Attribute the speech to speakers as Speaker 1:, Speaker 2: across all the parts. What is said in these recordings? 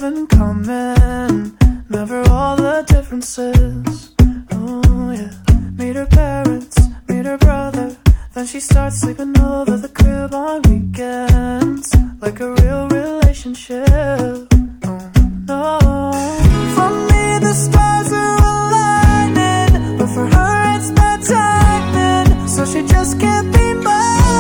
Speaker 1: in common, never all the differences. Oh yeah, meet her parents, meet her brother, then she starts sleeping over the crib on weekends, like a real relationship. Oh no, for me the stars are aligning, but for her it's bad timing, so she just can't be mine.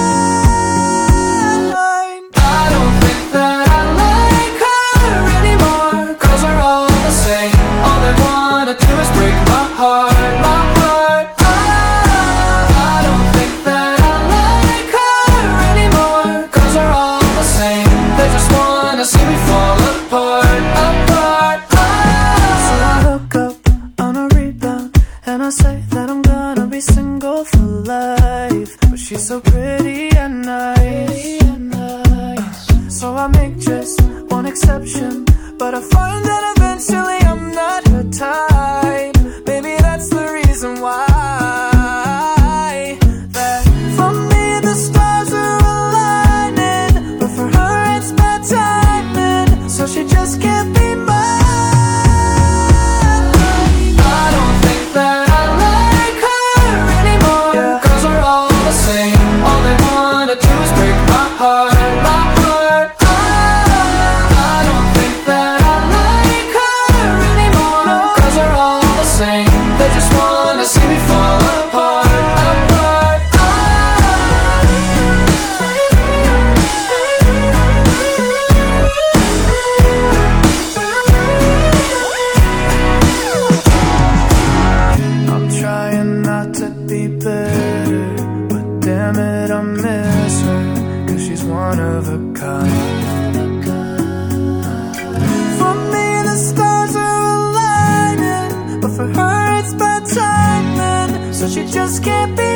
Speaker 1: I don't think that I like her anymore, 'cause we're all the same. All they wanna do is break my heart, my heart. I don't think that I like her anymore, 'cause we're all the same. They just wanna see me fall apart, apart. So I hook up on a rebound, and I say that I'm gonna be single for life, but she's so pretty and nice. So I make just one exception, but I find that eventually I'm not her type. Maybe that's the reason why. That for me the stars are aligning, but for her it's bad timing, so she just can't be mine. I don't think that I like her anymore, yeah, 'cause we're all the same. All they wanna do is break my heart, my heart. I don't think that I like her anymore, no, 'cause we're all the same. They just wanna see me fall apart, apart. I'm trying not to be bitter, but damn it, I miss her, 'cause she's one of a kind. For me the stars are aligning, but for her it's bad timing, so she just can't be